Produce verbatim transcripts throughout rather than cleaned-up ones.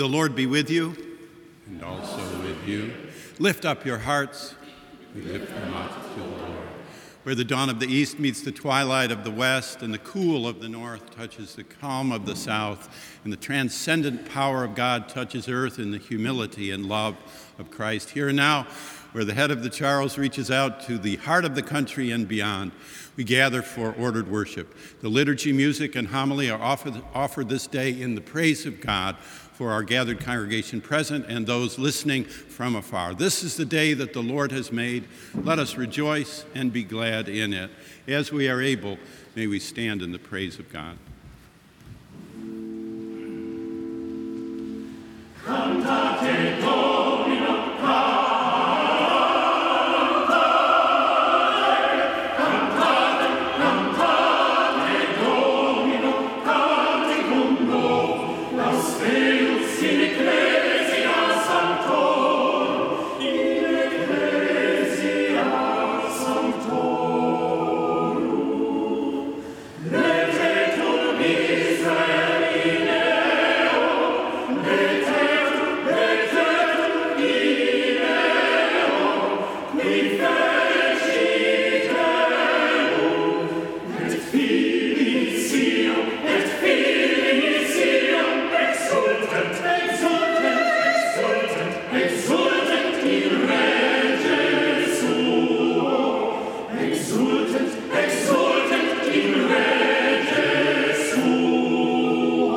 The Lord be with you. And also with you. Lift up your hearts. We lift them up to the Lord. Where the dawn of the east meets the twilight of the west, and the cool of the north touches the calm of the south, and the transcendent power of God touches earth in the humility and love of Christ. Here and now, where the head of the Charles reaches out to the heart of the country and beyond, we gather for ordered worship. The liturgy, music, and homily are offered, offered this day in the praise of God for our gathered congregation present and those listening from afar. This is the day that the Lord has made. Let us rejoice and be glad in it. As we are able, may we stand in the praise of God. Cantate Domino, cantate, cantate, cantate Domino, canticum nos, laus Deus in ecclesia sanctorum, in ecclesia sanctorum. Letetur Israel in eo, letetur, letetur in eo, qui fecit eum, et filii Sion, et filii Sion, exultant, exultant, exultant, exultant in rege suo, exultant, exultant in rege suo.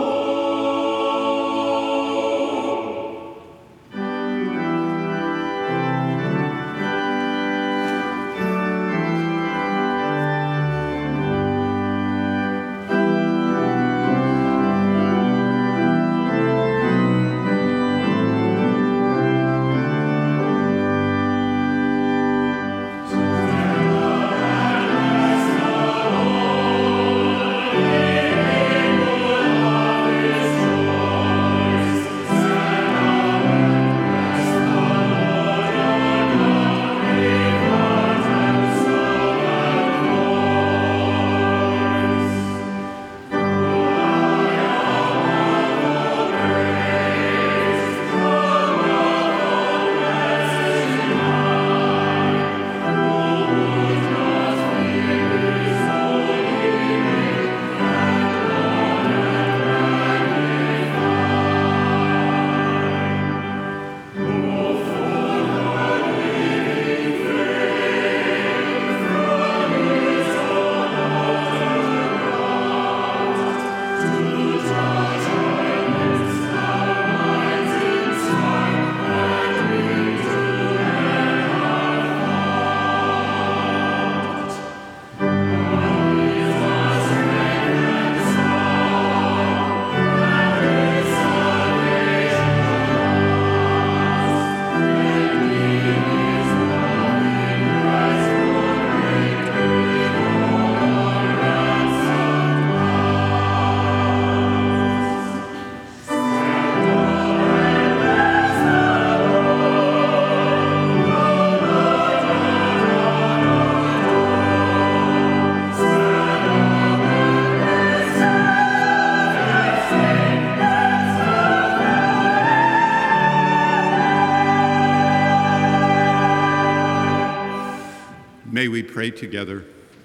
May we pray together.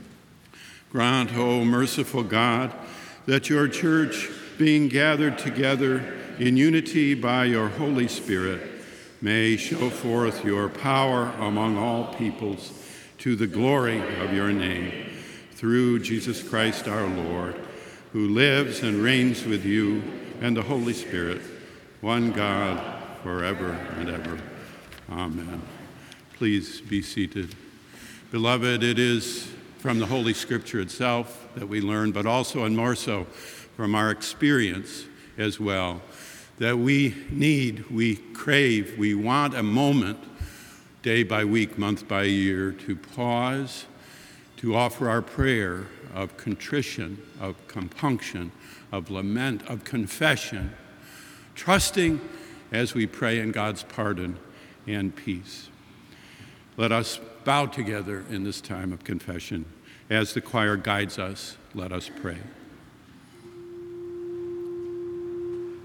Grant, O merciful God, that your church, being gathered together in unity by your Holy Spirit, may show forth your power among all peoples to the glory of your name, through Jesus Christ our Lord, who lives and reigns with you and the Holy Spirit, one God, forever and ever. Amen. Please be seated. Beloved, it is from the Holy Scripture itself that we learn, but also and more so from our experience as well, that we need, we crave, we want a moment, day by week, month by year, to pause, to offer our prayer of contrition, of compunction, of lament, of confession, trusting as we pray in God's pardon and peace. Let us bow together in this time of confession. As the choir guides us, let us pray.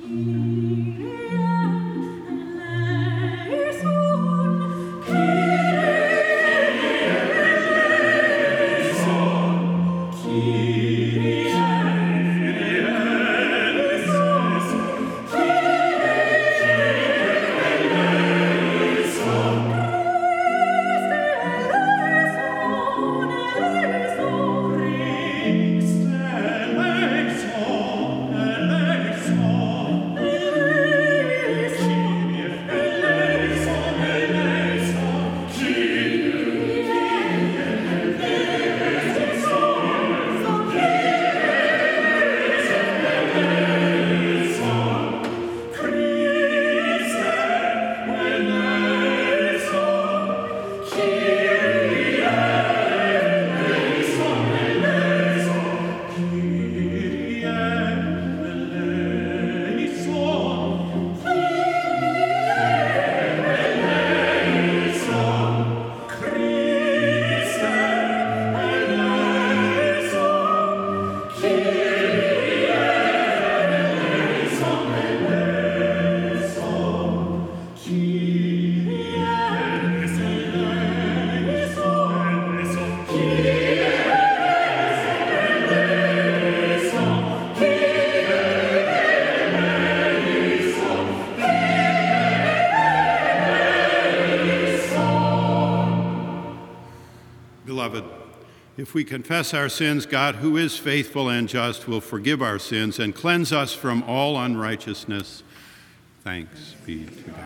Beloved, if we confess our sins, God, who is faithful and just, will forgive our sins and cleanse us from all unrighteousness. Thanks be to God.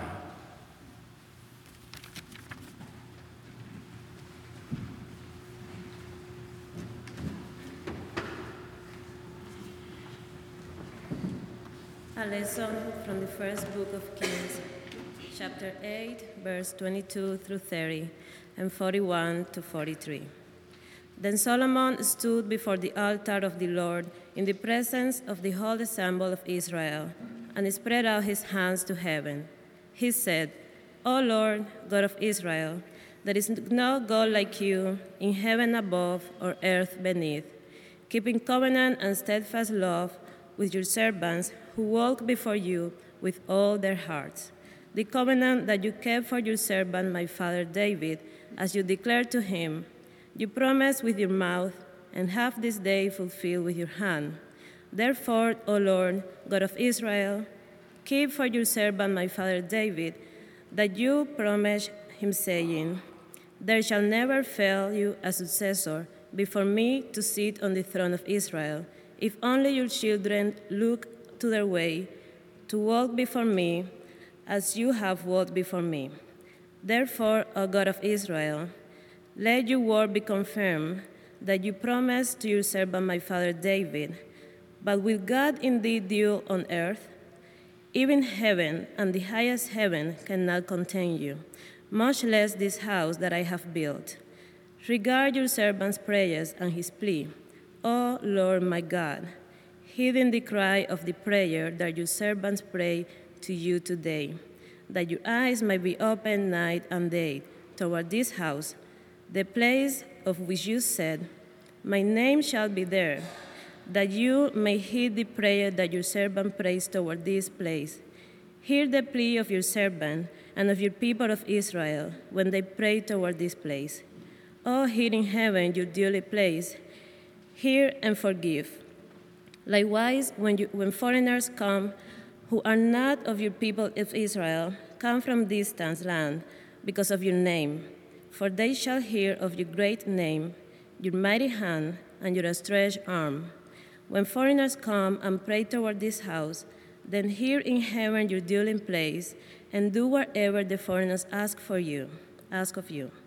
A lesson from the first book of Kings, chapter eight, verse twenty-two through thirty, and forty-one to forty-three. Then Solomon stood before the altar of the Lord in the presence of the whole assembly of Israel, and spread out his hands to heaven. He said, O Lord, God of Israel, there is no God like you in heaven above or earth beneath, keeping covenant and steadfast love with your servants who walk before you with all their hearts. The covenant that you kept for your servant, my father David, as you declared to him, you promised with your mouth and have this day fulfilled with your hand. Therefore, O Lord, God of Israel, keep for your servant, my father David, that you promised him, saying, there shall never fail you a successor before me to sit on the throne of Israel, if only your children look to their way, to walk before me as you have walked before me. Therefore, O God of Israel, let your word be confirmed that you promised to your servant my father David. But will God indeed dwell on earth? Even heaven and the highest heaven cannot contain you, much less this house that I have built. Regard your servant's prayers and his plea, O Lord my God, heeding the cry of the prayer that your servants pray to you today, that your eyes may be open night and day toward this house, the place of which you said, my name shall be there, that you may heed the prayer that your servant prays toward this place. Hear the plea of your servant and of your people of Israel when they pray toward this place. O hear in heaven your dwelling place, hear and forgive. Likewise, when, you, when foreigners come who are not of your people of Israel, come from distant land because of your name, for they shall hear of your great name, your mighty hand, and your outstretched arm. When foreigners come and pray toward this house, then hear in heaven your dwelling place, and do whatever the foreigners ask for you, ask of you,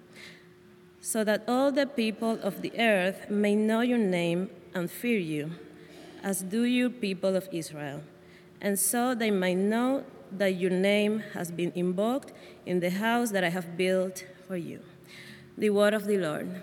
so that all the people of the earth may know your name and fear you, as do your people of Israel, and so they might know that your name has been invoked in the house that I have built for you. The word of the Lord.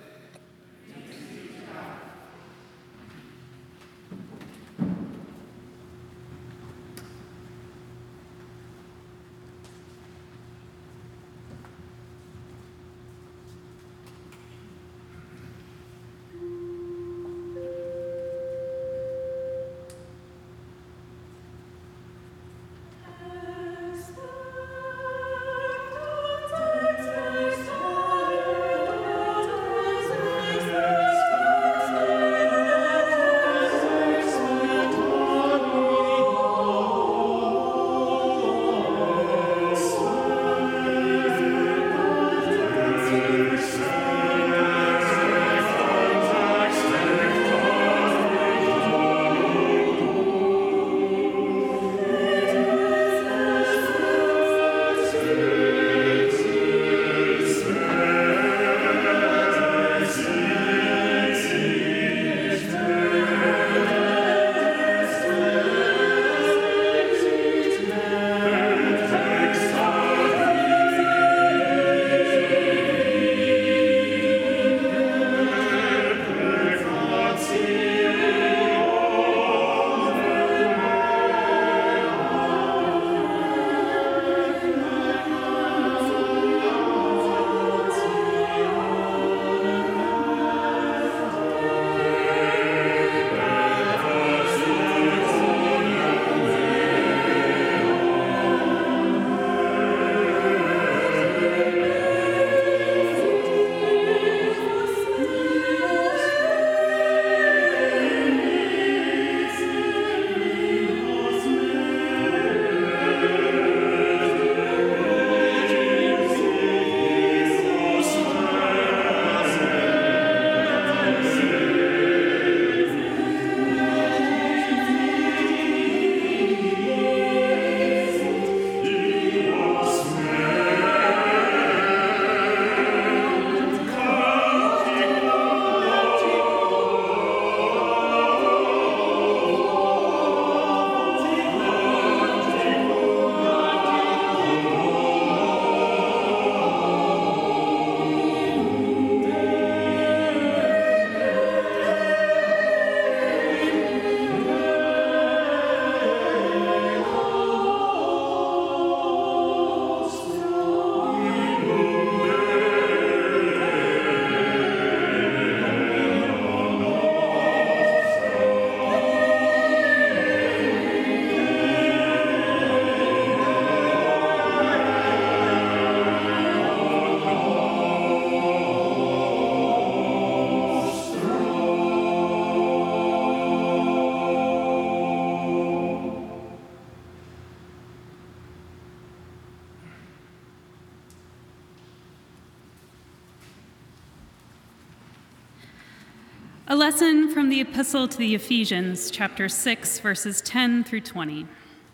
A lesson from the Epistle to the Ephesians, chapter six, verses ten through twenty.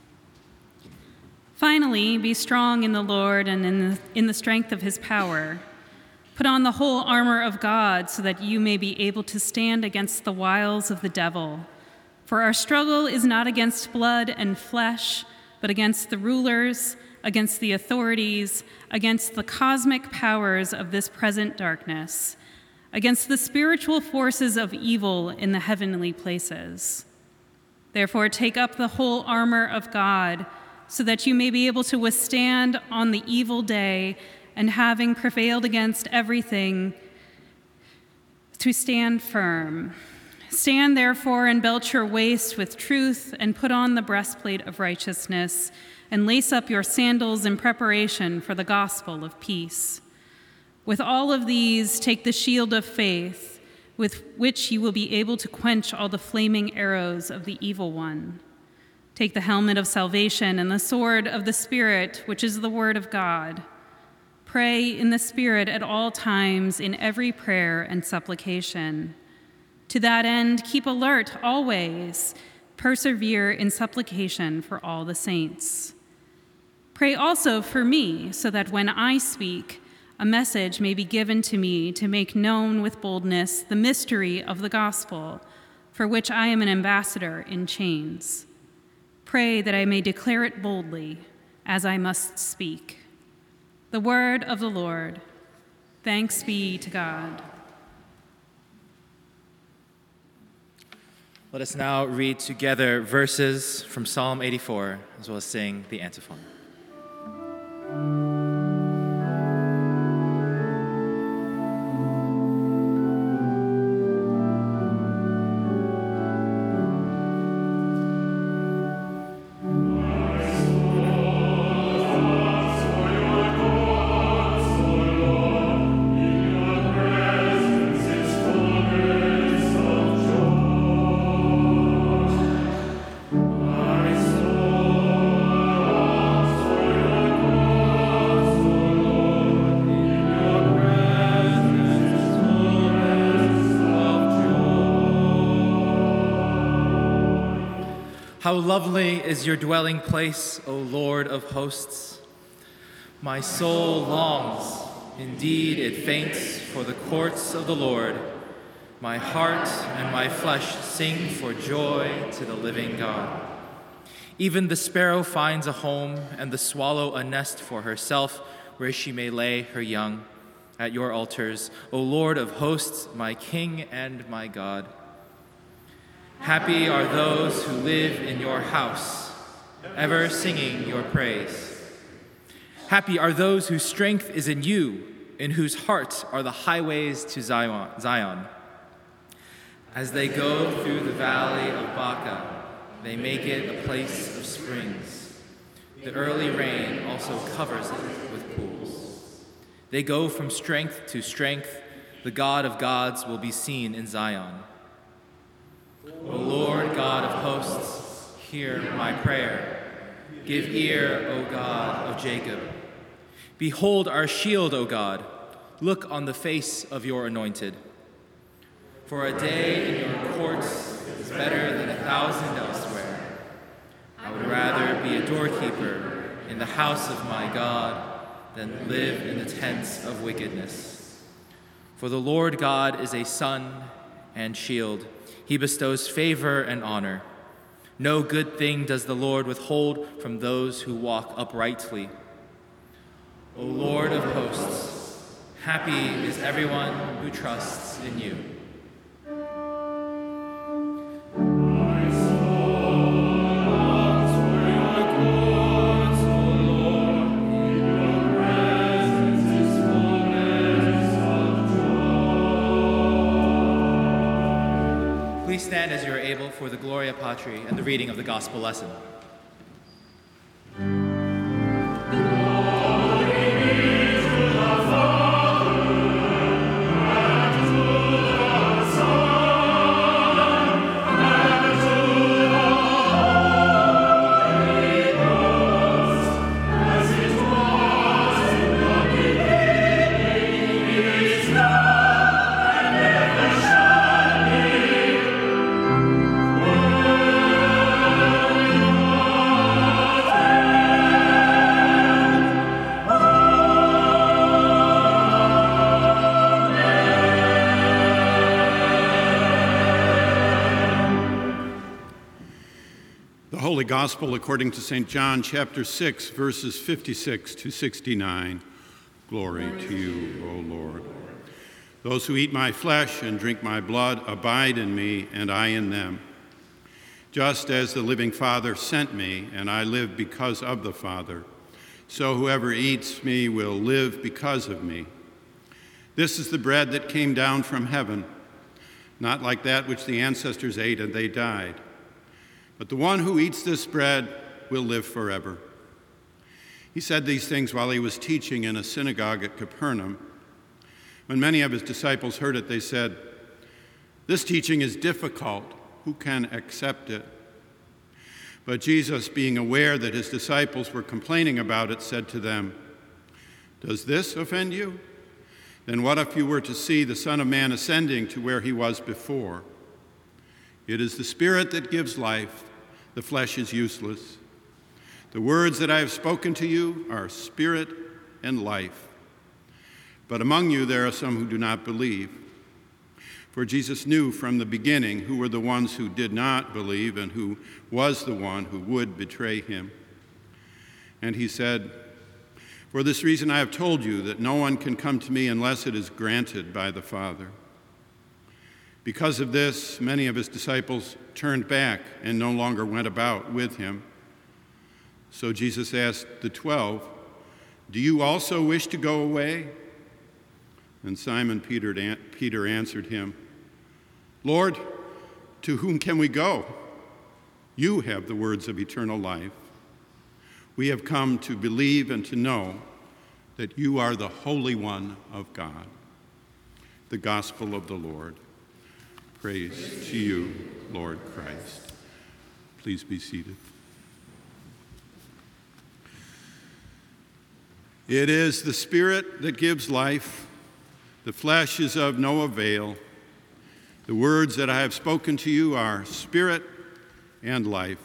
Finally, be strong in the Lord and in the, in the strength of his power. Put on the whole armor of God so that you may be able to stand against the wiles of the devil. For our struggle is not against blood and flesh, but against the rulers, against the authorities, against the cosmic powers of this present darkness, against the spiritual forces of evil in the heavenly places. Therefore, take up the whole armor of God, so that you may be able to withstand on the evil day, and having prevailed against everything, to stand firm. Stand therefore and belt your waist with truth, and put on the breastplate of righteousness, and lace up your sandals in preparation for the gospel of peace. With all of these, take the shield of faith, with which you will be able to quench all the flaming arrows of the evil one. Take the helmet of salvation and the sword of the Spirit, which is the word of God. Pray in the Spirit at all times in every prayer and supplication. To that end, keep alert always, persevere in supplication for all the saints. Pray also for me, so that when I speak, a message may be given to me to make known with boldness the mystery of the gospel, for which I am an ambassador in chains. Pray that I may declare it boldly, as I must speak. The word of the Lord. Thanks be to God. Let us now read together verses from Psalm eighty-four, as well as sing the antiphon. How lovely is your dwelling place, O Lord of hosts. My soul longs, indeed it faints, for the courts of the Lord. My heart and my flesh sing for joy to the living God. Even the sparrow finds a home, and the swallow a nest for herself, where she may lay her young. At your altars, O Lord of hosts, my King and my God. Happy are those who live in your house, ever singing your praise. Happy are those whose strength is in you, in whose hearts are the highways to Zion. As they go through the valley of Baca, they make it a place of springs. The early rain also covers it with pools. They go from strength to strength. The God of gods will be seen in Zion. O Lord God of hosts, hear my prayer. Give ear, O God of Jacob. Behold our shield, O God. Look on the face of your anointed. For a day in your courts is better than a thousand elsewhere. I would rather be a doorkeeper in the house of my God than live in the tents of wickedness. For the Lord God is a sun and shield. He bestows favor and honor. No good thing does the Lord withhold from those who walk uprightly. O Lord of hosts, happy is everyone who trusts in you. Please stand as you are able for the Gloria Patri and the reading of the gospel lesson. Is love and ever shining. Gospel according to Saint John, chapter six, verses fifty-six to sixty-nine. Glory to you, O Lord. Those who eat my flesh and drink my blood abide in me, and I in them. Just as the living Father sent me, and I live because of the Father, so whoever eats me will live because of me. This is the bread that came down from heaven, not like that which the ancestors ate and they died. But the one who eats this bread will live forever. He said these things while he was teaching in a synagogue at Capernaum. When many of his disciples heard it, they said, "This teaching is difficult. Who can accept it?" But Jesus, being aware that his disciples were complaining about it, said to them, "Does this offend you? Then what if you were to see the Son of Man ascending to where he was before? It is the Spirit that gives life. The flesh is useless. The words that I have spoken to you are spirit and life. But among you there are some who do not believe." For Jesus knew from the beginning who were the ones who did not believe and who was the one who would betray him. And he said, "For this reason I have told you that no one can come to me unless it is granted by the Father." Because of this, many of his disciples turned back and no longer went about with him. So Jesus asked the twelve, "Do you also wish to go away?" And Simon Peter, Peter answered him, "Lord, to whom can we go? You have the words of eternal life. We have come to believe and to know that you are the Holy One of God." The Gospel of the Lord. Praise to you, Lord Christ. Please be seated. It is the Spirit that gives life. The flesh is of no avail. The words that I have spoken to you are spirit and life.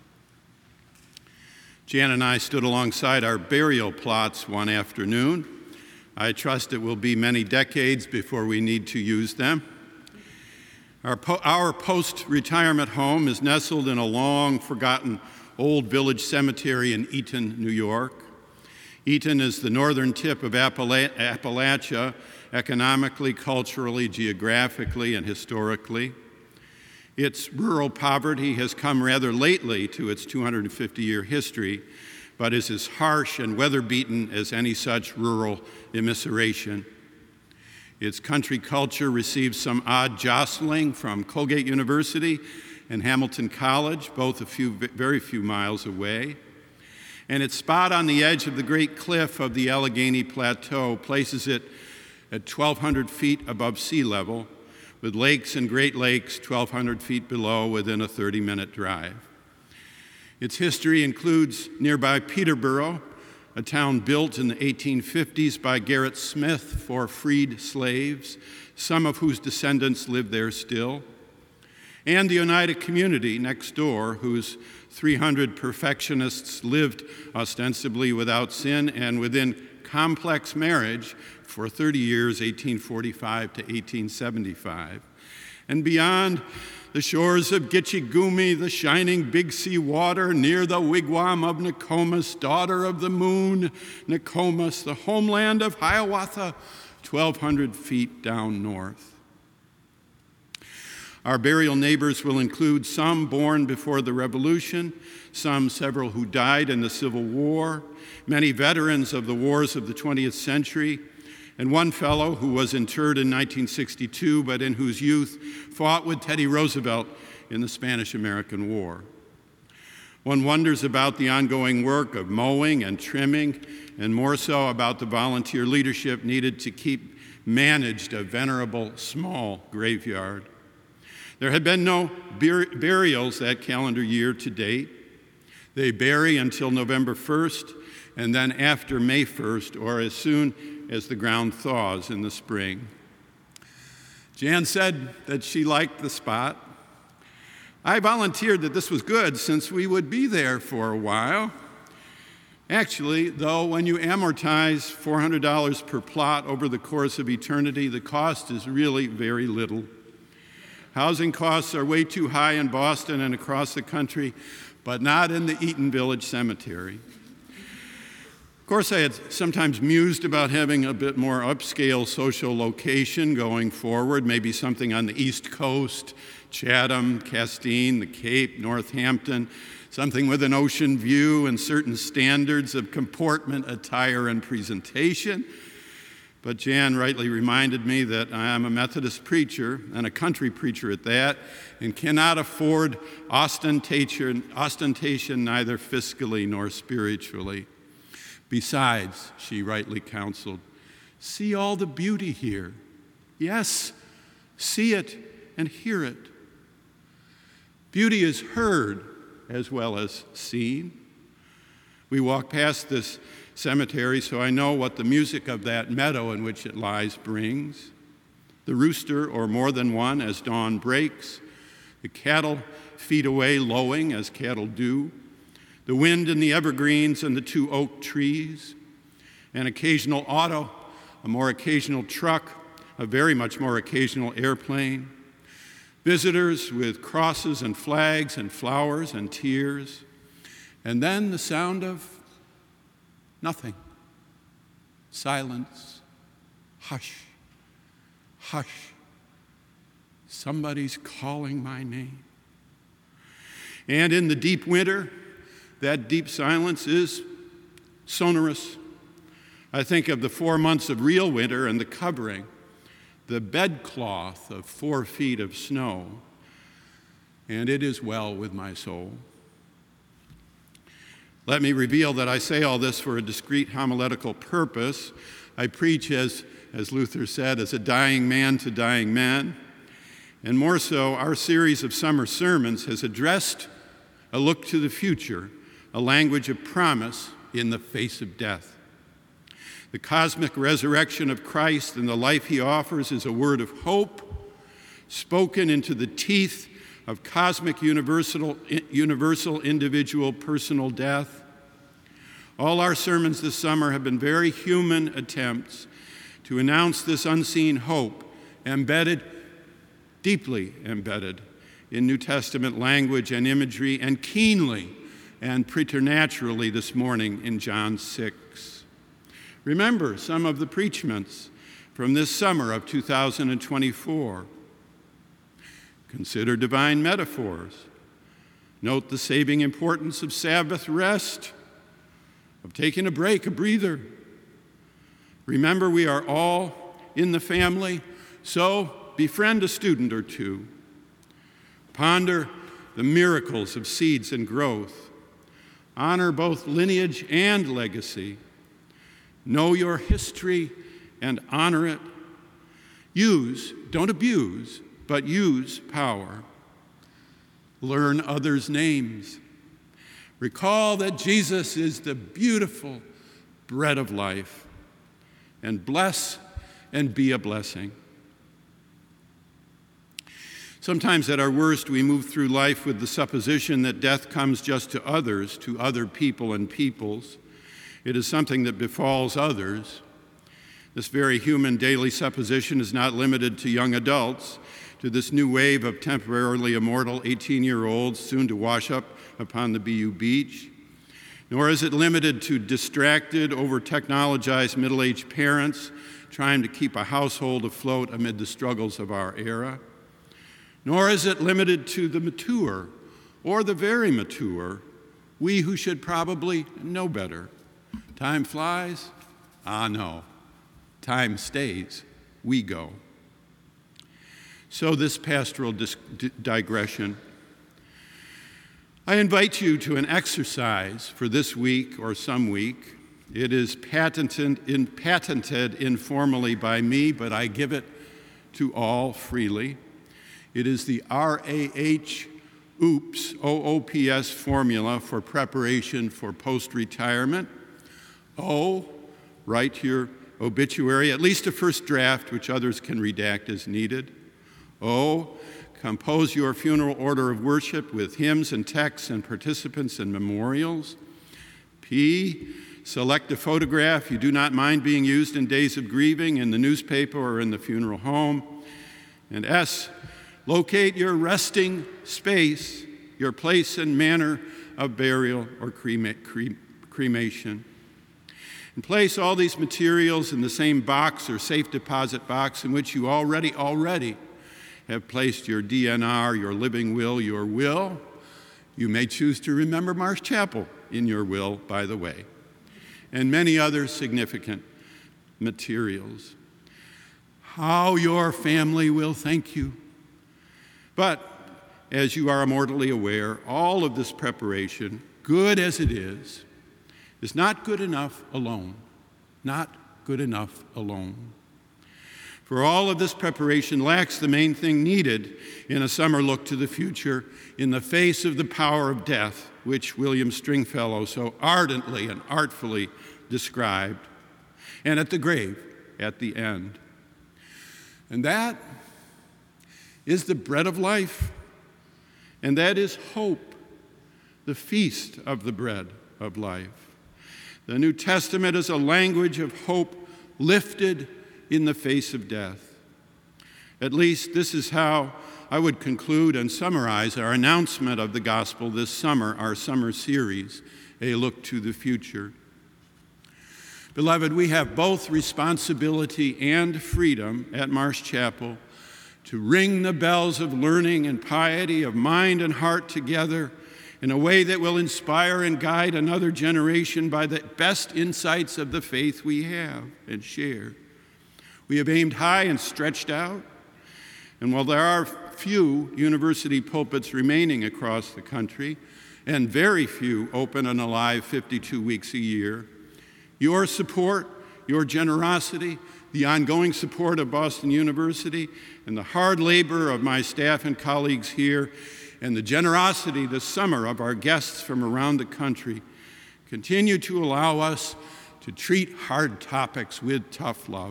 Jan and I stood alongside our burial plots one afternoon. I trust it will be many decades before we need to use them. Our, po- our post-retirement home is nestled in a long-forgotten old village cemetery in Eaton, New York. Eaton is the northern tip of Appala- Appalachia, economically, culturally, geographically, and historically. Its rural poverty has come rather lately to its two hundred fifty-year history, but is as harsh and weather-beaten as any such rural immiseration. Its country culture receives some odd jostling from Colgate University and Hamilton College, both a few, very few miles away. And its spot on the edge of the great cliff of the Allegheny Plateau places it at twelve hundred feet above sea level, with lakes and Great Lakes twelve hundred feet below within a thirty-minute drive. Its history includes nearby Peterborough, a town built in the eighteen fifties by Garrett Smith for freed slaves, some of whose descendants live there still, and the Oneida community next door, whose three hundred perfectionists lived ostensibly without sin and within complex marriage for thirty years, eighteen forty-five to eighteen seventy-five. And beyond the shores of Gitchigumi, the shining Big Sea water, near the wigwam of Nokomis, daughter of the moon, Nokomis, the homeland of Hiawatha, twelve hundred feet down north. Our burial neighbors will include some born before the Revolution, some several who died in the Civil War, many veterans of the wars of the twentieth century, and one fellow who was interred in nineteen sixty-two, but in whose youth fought with Teddy Roosevelt in the Spanish-American War. One wonders about the ongoing work of mowing and trimming, and more so about the volunteer leadership needed to keep managed a venerable small graveyard. There had been no bur- burials that calendar year to date. They bury until November first, and then after May first, or as soon as the ground thaws in the spring. Jan said that she liked the spot. I volunteered that this was good since we would be there for a while. Actually, though, when you amortize four hundred dollars per plot over the course of eternity, the cost is really very little. Housing costs are way too high in Boston and across the country, but not in the Eaton Village Cemetery. Of course, I had sometimes mused about having a bit more upscale social location going forward, maybe something on the East Coast, Chatham, Castine, the Cape, Northampton, something with an ocean view and certain standards of comportment, attire, and presentation. But Jan rightly reminded me that I am a Methodist preacher, and a country preacher at that, and cannot afford ostentation, ostentation neither fiscally nor spiritually. Besides, she rightly counseled, see all the beauty here. Yes, see it and hear it. Beauty is heard as well as seen. We walk past this cemetery, so I know what the music of that meadow in which it lies brings. The rooster, or more than one, as dawn breaks. The cattle feed away lowing, as cattle do. The wind in the evergreens and the two oak trees. An occasional auto, a more occasional truck, a very much more occasional airplane. Visitors with crosses and flags and flowers and tears. And then the sound of nothing. Silence. Hush. Hush. Somebody's calling my name. And in the deep winter, that deep silence is sonorous. I think of the four months of real winter and the covering, the bedcloth of four feet of snow, and it is well with my soul. Let me reveal that I say all this for a discreet homiletical purpose. I preach, as, as Luther said, as a dying man to dying men. And more so, our series of summer sermons has addressed a look to the future, a language of promise in the face of death. The cosmic resurrection of Christ and the life he offers is a word of hope spoken into the teeth of cosmic universal, universal individual personal death. All our sermons this summer have been very human attempts to announce this unseen hope, embedded, deeply embedded in New Testament language and imagery, and keenly and preternaturally this morning in John six. Remember some of the preachments from this summer of two thousand twenty-four. Consider divine metaphors. Note the saving importance of Sabbath rest, of taking a break, a breather. Remember, we are all in the family, so befriend a student or two. Ponder the miracles of seeds and growth. Honor both lineage and legacy. Know your history and honor it. Use, don't abuse, but use power. Learn others' names. Recall that Jesus is the beautiful bread of life. And bless and be a blessing. Sometimes at our worst, we move through life with the supposition that death comes just to others, to other people and peoples. It is something that befalls others. This very human daily supposition is not limited to young adults, to this new wave of temporarily immortal eighteen-year-olds soon to wash up upon the B U beach. Nor is it limited to distracted, over-technologized middle-aged parents trying to keep a household afloat amid the struggles of our era. Nor is it limited to the mature or the very mature, we who should probably know better. Time flies? Ah, no. Time stays. We go. So this pastoral dis- d- digression, I invite you to an exercise for this week or some week. It is patented, in, patented informally by me, but I give it to all freely. It is the R A H OOPS, O O P S formula for preparation for post-retirement. O, write your obituary, at least a first draft, which others can redact as needed. O, compose your funeral order of worship with hymns and texts and participants and memorials. P, select a photograph you do not mind being used in days of grieving in the newspaper or in the funeral home. And S, locate your resting space, your place and manner of burial or crema- cre- cremation. And place all these materials in the same box or safe deposit box in which you already, already have placed your D N R, your living will, your will. You may choose to remember Marsh Chapel in your will, by the way, and many other significant materials. How your family will thank you. But as you are mortally aware, all of this preparation, good as it is, is not good enough alone. Not good enough alone. For all of this preparation lacks the main thing needed in a summer look to the future in the face of the power of death, which William Stringfellow so ardently and artfully described, and at the grave at the end. And that is the bread of life, and that is hope, the feast of the bread of life. The New Testament is a language of hope lifted in the face of death. At least this is how I would conclude and summarize our announcement of the gospel this summer, our summer series, A Look to the Future. Beloved, we have both responsibility and freedom at Marsh Chapel to ring the bells of learning and piety, of mind and heart together in a way that will inspire and guide another generation by the best insights of the faith we have and share. We have aimed high and stretched out, and while there are few university pulpits remaining across the country, and very few open and alive fifty-two weeks a year, your support, your generosity, the ongoing support of Boston University, and the hard labor of my staff and colleagues here, and the generosity this summer of our guests from around the country continue to allow us to treat hard topics with tough love.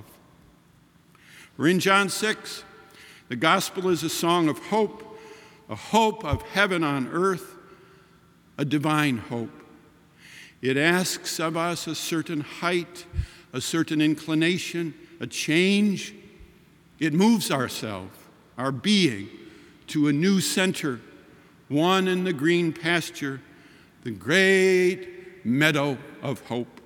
We're in John six. The gospel is a song of hope, a hope of heaven on earth, a divine hope. It asks of us a certain height, a certain inclination, a change. It moves ourselves, our being, to a new center, one in the green pasture, the great meadow of hope.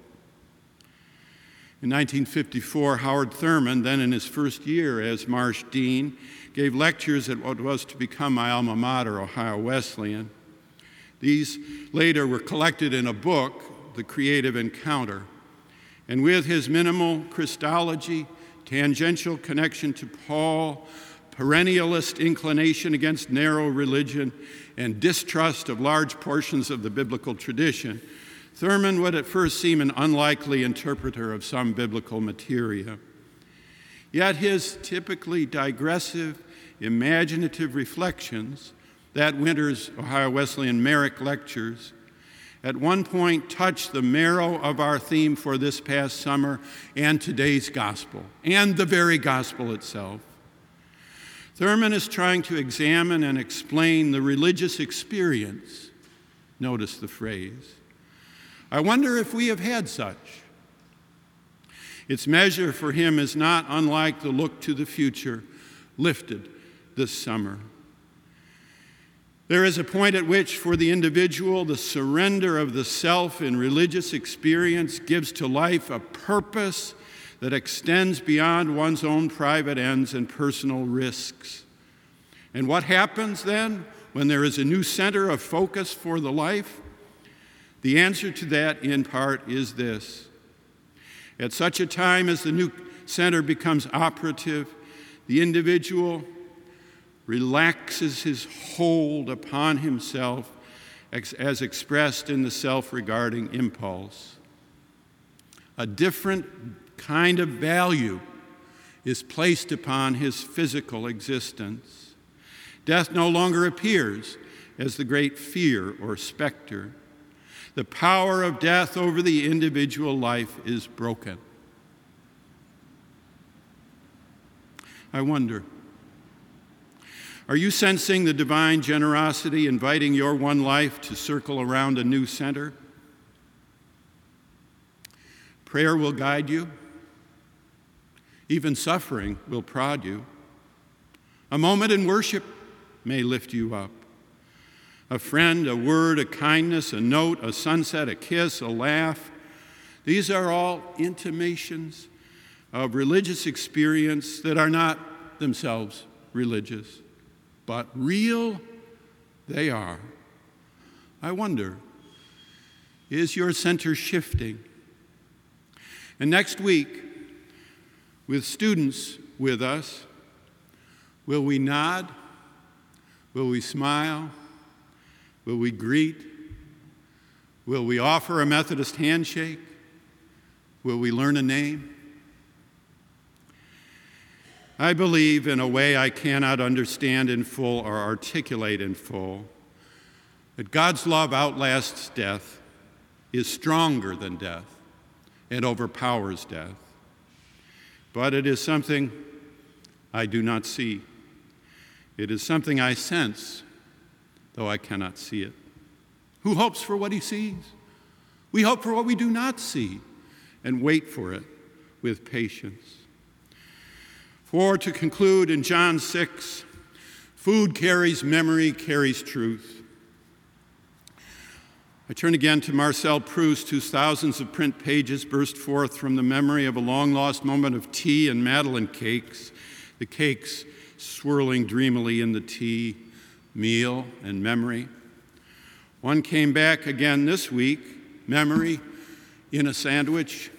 In nineteen fifty-four, Howard Thurman, then in his first year as Marsh Dean, gave lectures at what was to become my alma mater, Ohio Wesleyan. These later were collected in a book, The Creative Encounter. And with his minimal Christology, tangential connection to Paul, perennialist inclination against narrow religion, and distrust of large portions of the biblical tradition, Thurman would at first seem an unlikely interpreter of some biblical materia. Yet his typically digressive, imaginative reflections, that winter's Ohio Wesleyan Merrick lectures, at one point touched the marrow of our theme for this past summer and today's gospel, and the very gospel itself. Thurman is trying to examine and explain the religious experience. Notice the phrase. I wonder if we have had such. Its measure for him is not unlike the look to the future lifted this summer. There is a point at which, for the individual, the surrender of the self in religious experience gives to life a purpose that extends beyond one's own private ends and personal risks. And what happens then when there is a new center of focus for the life? The answer to that, in part, is this. At such a time as the new center becomes operative, the individual relaxes his hold upon himself as expressed in the self-regarding impulse. A different kind of value is placed upon his physical existence. Death no longer appears as the great fear or specter. The power of death over the individual life is broken. I wonder, are you sensing the divine generosity inviting your one life to circle around a new center? Prayer will guide you. Even suffering will prod you. A moment in worship may lift you up. A friend, a word, a kindness, a note, a sunset, a kiss, a laugh. These are all intimations of religious experience that are not themselves religious, but real they are. I wonder, is your center shifting? And next week, with students with us, will we nod? Will we smile? Will we greet? Will we offer a Methodist handshake? Will we learn a name? I believe, in a way I cannot understand in full or articulate in full, that God's love outlasts death, is stronger than death, and overpowers death. But it is something I do not see. It is something I sense, though I cannot see it. Who hopes for what he sees? We hope for what we do not see and wait for it with patience. For to conclude, in John six, food carries memory, carries truth. I turn again to Marcel Proust, whose thousands of print pages burst forth from the memory of a long-lost moment of tea and Madeleine cakes, the cakes swirling dreamily in the tea, meal and memory. One came back again this week, memory in a sandwich.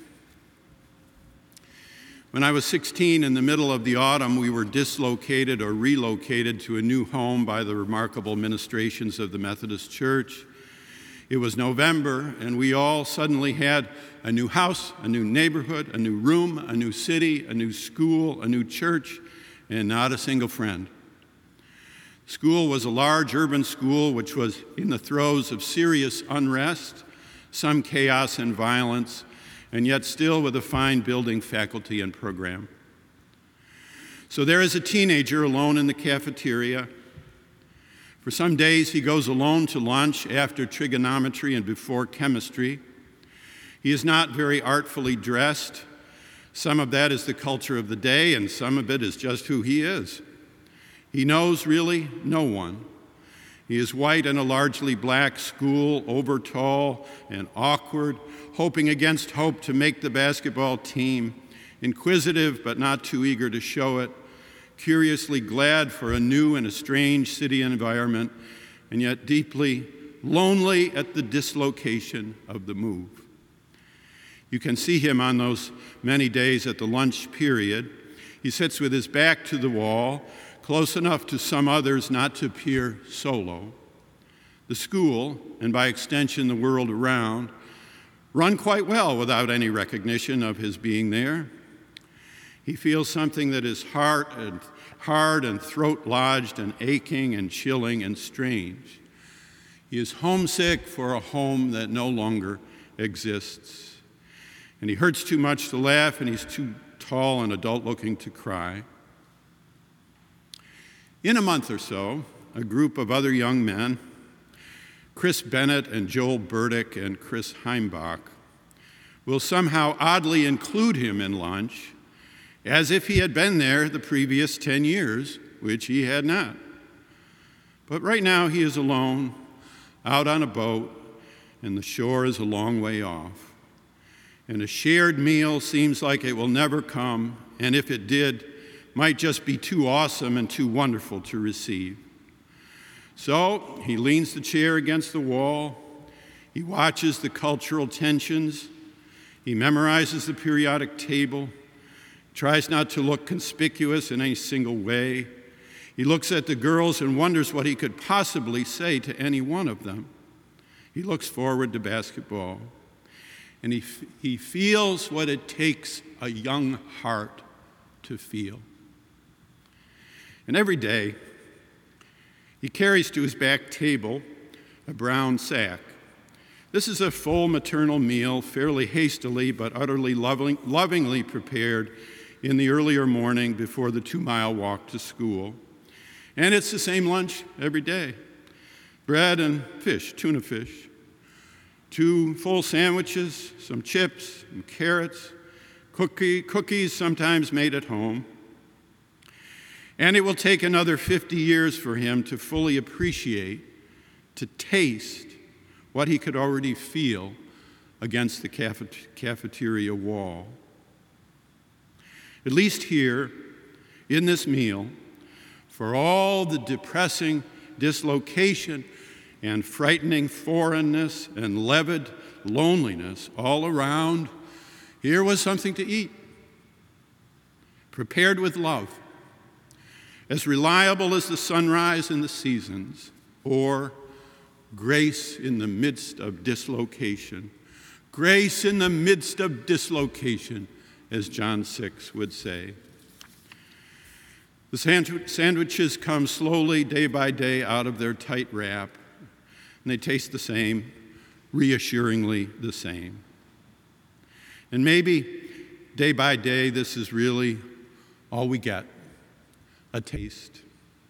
When I was sixteen, in the middle of the autumn, we were dislocated or relocated to a new home by the remarkable ministrations of the Methodist Church. It was November, and we all suddenly had a new house, a new neighborhood, a new room, a new city, a new school, a new church, and not a single friend. School was a large urban school which was in the throes of serious unrest, some chaos and violence, and yet still with a fine building, faculty, and program. So there is a teenager alone in the cafeteria. For some days, he goes alone to lunch after trigonometry and before chemistry. He is not very artfully dressed. Some of that is the culture of the day, and some of it is just who he is. He knows really no one. He is white in a largely black school, over tall and awkward, hoping against hope to make the basketball team, inquisitive but not too eager to show it, curiously glad for a new and a strange city environment, and yet deeply lonely at the dislocation of the move. You can see him on those many days at the lunch period. He sits with his back to the wall, close enough to some others not to appear solo. The school, and by extension the world around, run quite well without any recognition of his being there. He feels something that is hard and, hard and throat-lodged and aching and chilling and strange. He is homesick for a home that no longer exists. And he hurts too much to laugh, and he's too tall and adult-looking to cry. In a month or so, a group of other young men, Chris Bennett and Joel Burdick and Chris Heimbach, will somehow oddly include him in lunch, as if he had been there the previous ten years, which he had not. But right now he is alone, out on a boat, and the shore is a long way off. And a shared meal seems like it will never come, and if it did, might just be too awesome and too wonderful to receive. So he leans the chair against the wall, he watches the cultural tensions, he memorizes the periodic table, tries not to look conspicuous in any single way. He looks at the girls and wonders what he could possibly say to any one of them. He looks forward to basketball, and he, f- he feels what it takes a young heart to feel. And every day, he carries to his back table a brown sack. This is a full maternal meal, fairly hastily but utterly loving, lovingly prepared in the earlier morning before the two-mile walk to school. And it's the same lunch every day. Bread and fish, tuna fish. Two full sandwiches, some chips and carrots, cookie, cookies sometimes made at home. And it will take another fifty years for him to fully appreciate to taste what he could already feel against the cafet- cafeteria wall. At least here, in this meal, for all the depressing dislocation and frightening foreignness and levied loneliness all around, here was something to eat, prepared with love, as reliable as the sunrise in the seasons, or grace in the midst of dislocation. Grace in the midst of dislocation, as John six would say. The sandwich- sandwiches come slowly, day by day, out of their tight wrap, and they taste the same, reassuringly the same. And maybe, day by day, this is really all we get, a taste.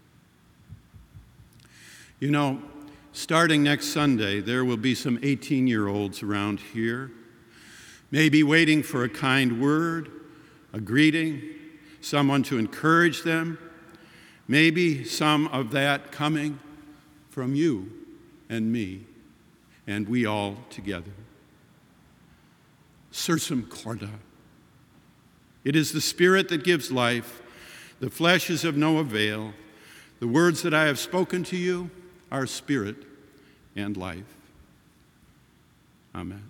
You know, starting next Sunday, there will be some eighteen-year-olds around here, maybe waiting for a kind word, a greeting, someone to encourage them, maybe some of that coming from you and me, and we all together. Sursum corda. It is the Spirit that gives life. The flesh is of no avail. The words that I have spoken to you are spirit and life. Amen.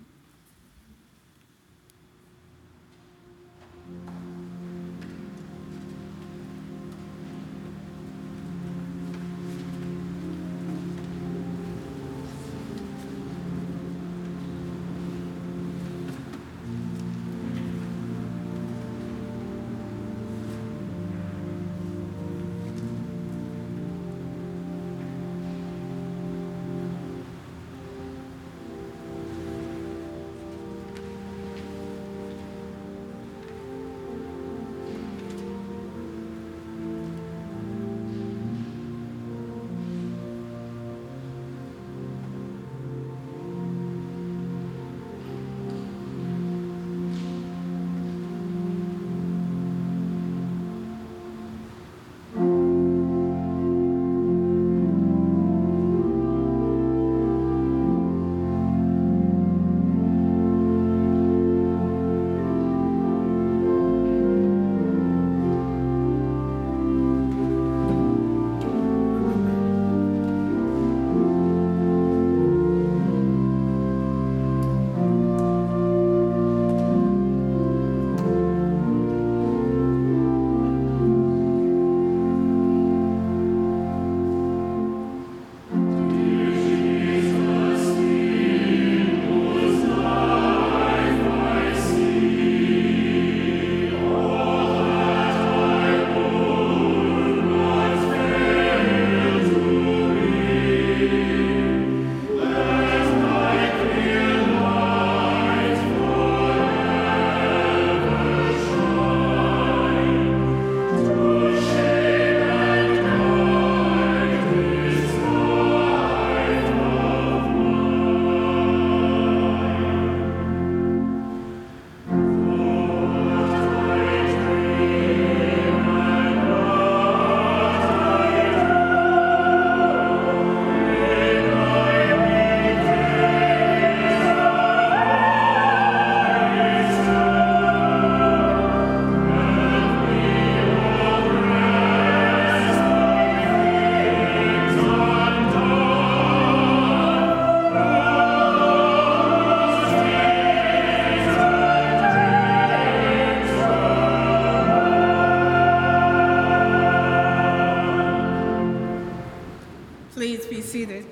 Please be seated.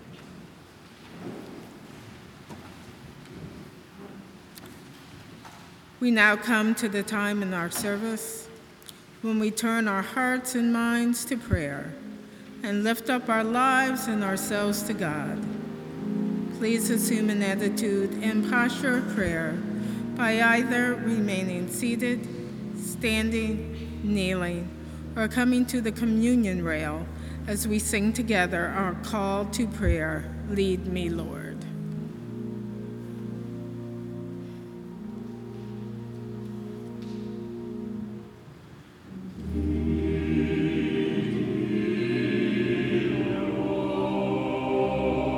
We now come to the time in our service when we turn our hearts and minds to prayer and lift up our lives and ourselves to God. Please assume an attitude and posture of prayer by either remaining seated, standing, kneeling, or coming to the communion rail as we sing together our call to prayer, Lead Me, Lord. Lead me, Lord.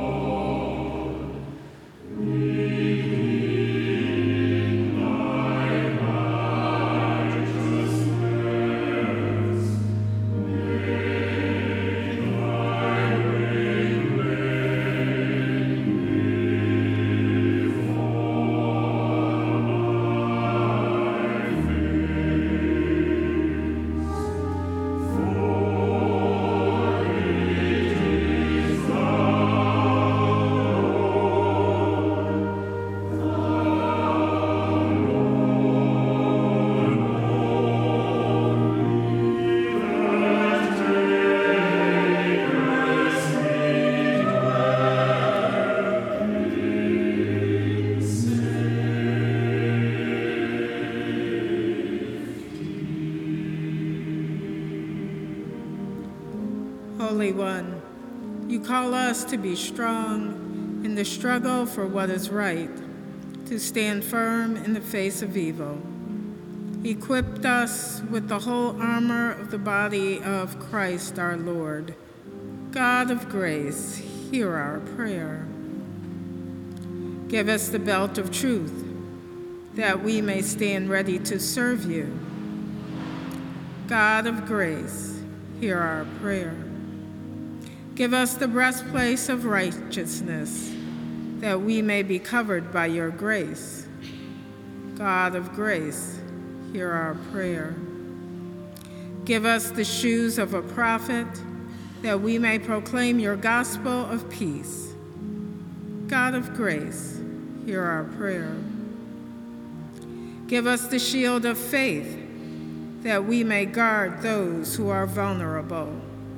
Holy One, you call us to be strong in the struggle for what is right, to stand firm in the face of evil. Equipped us with the whole armor of the body of Christ our Lord. God of grace, hear our prayer. Give us the belt of truth, that we may stand ready to serve you. God of grace, hear our prayer. Give us the breastplate of righteousness, that we may be covered by your grace. God of grace, hear our prayer. Give us the shoes of a prophet, that we may proclaim your gospel of peace. God of grace, hear our prayer. Give us the shield of faith, that we may guard those who are vulnerable.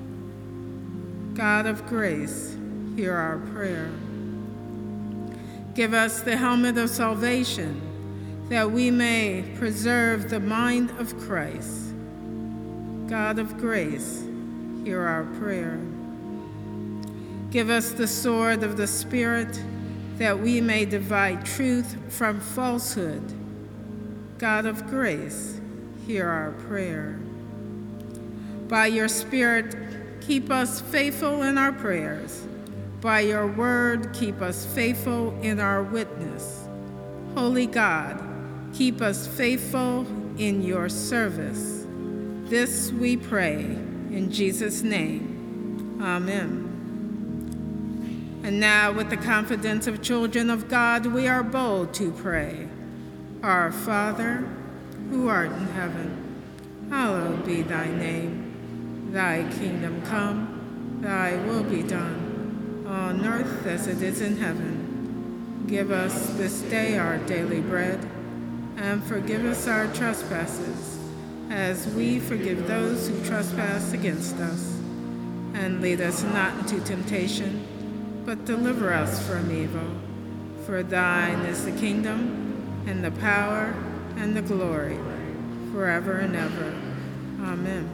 God of grace, hear our prayer. Give us the helmet of salvation, that we may preserve the mind of Christ. God of grace, hear our prayer. Give us the sword of the Spirit, that we may divide truth from falsehood. God of grace, hear our prayer. By your Spirit, keep us faithful in our prayers. By your word, keep us faithful in our witness. Holy God, keep us faithful in your service. This we pray in Jesus' name. Amen. And now, with the confidence of children of God, we are bold to pray. Our Father, who art in heaven, hallowed be thy name. Thy kingdom come, thy will be done, on earth as it is in heaven. Give us this day our daily bread, and forgive us our trespasses, as we forgive those who trespass against us. And lead us not into temptation, but deliver us from evil. For thine is the kingdom, and the power, and the glory, forever and ever. Amen.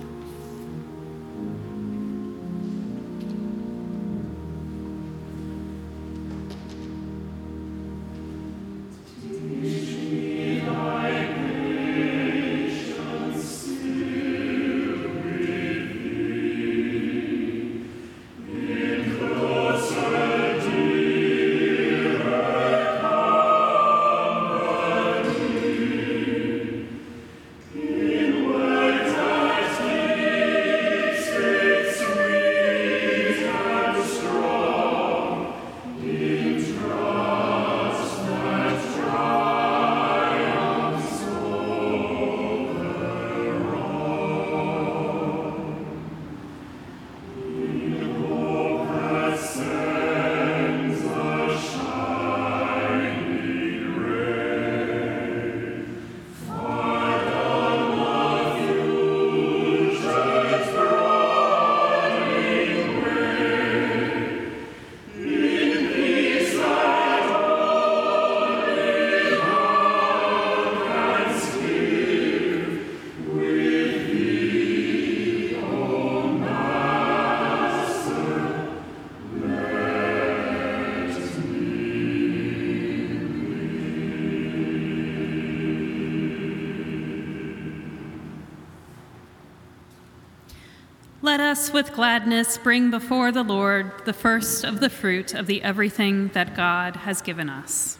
Let us with gladness bring before the Lord the first of the fruit of the everything that God has given us.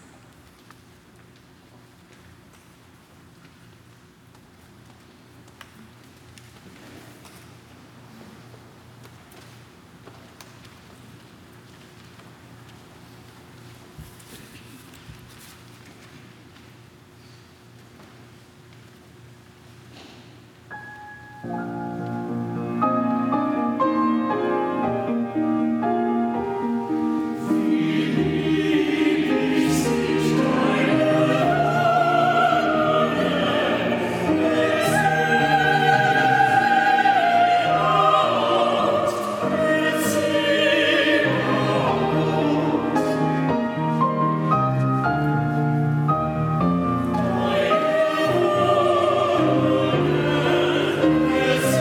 Yes.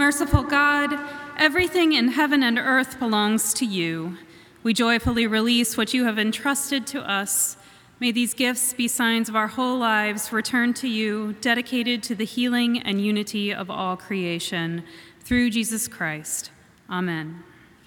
merciful God, everything in heaven and earth belongs to you. We joyfully release what you have entrusted to us. May these gifts be signs of our whole lives returned to you, dedicated to the healing and unity of all creation. Through Jesus Christ. Amen.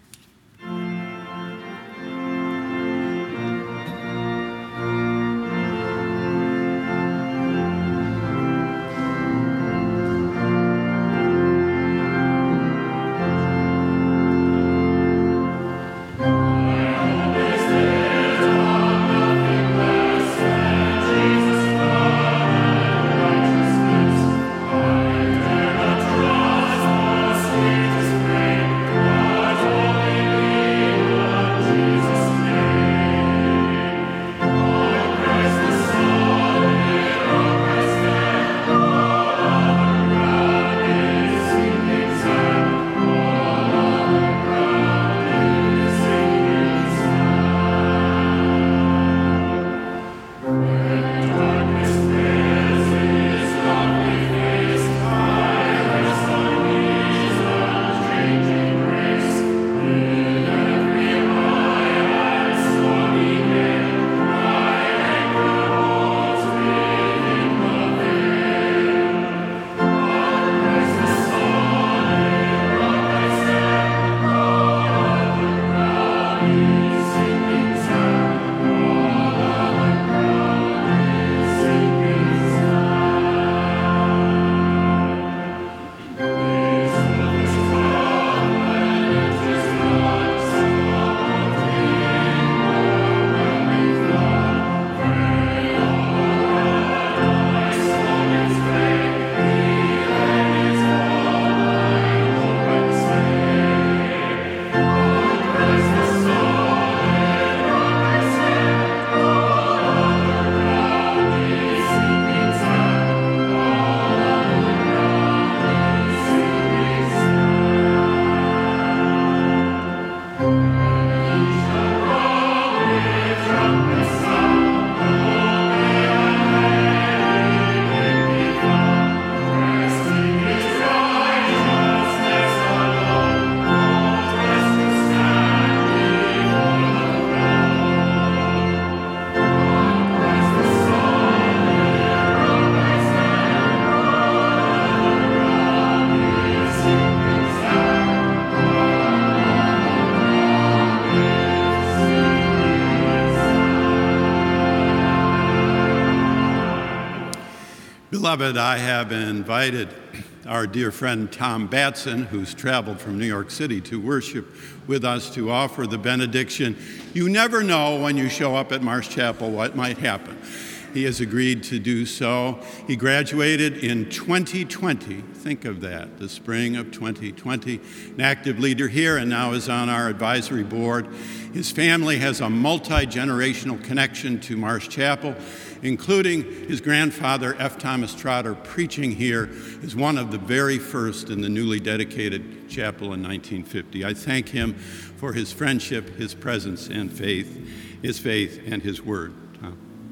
Beloved, I have invited our dear friend Tom Batson, who's traveled from New York City to worship with us, to offer the benediction. You never know when you show up at Marsh Chapel what might happen. He has agreed to do so. He graduated in twenty twenty. Think of that, the spring of twenty twenty. An active leader here and now is on our advisory board. His family has a multi-generational connection to Marsh Chapel, including his grandfather, F. Thomas Trotter, preaching here as one of the very first in the newly dedicated chapel in nineteen fifty. I thank him for his friendship, his presence, and faith, his faith and his word. Tom.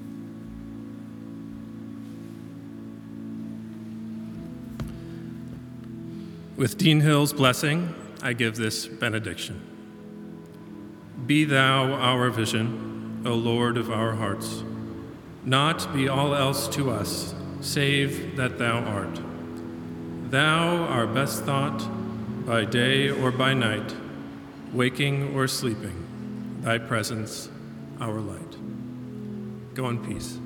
With Dean Hill's blessing, I give this benediction. Be thou our vision, O Lord of our hearts. Not be all else to us, save that thou art. Thou our best thought, by day or by night, waking or sleeping, thy presence our light. Go in peace.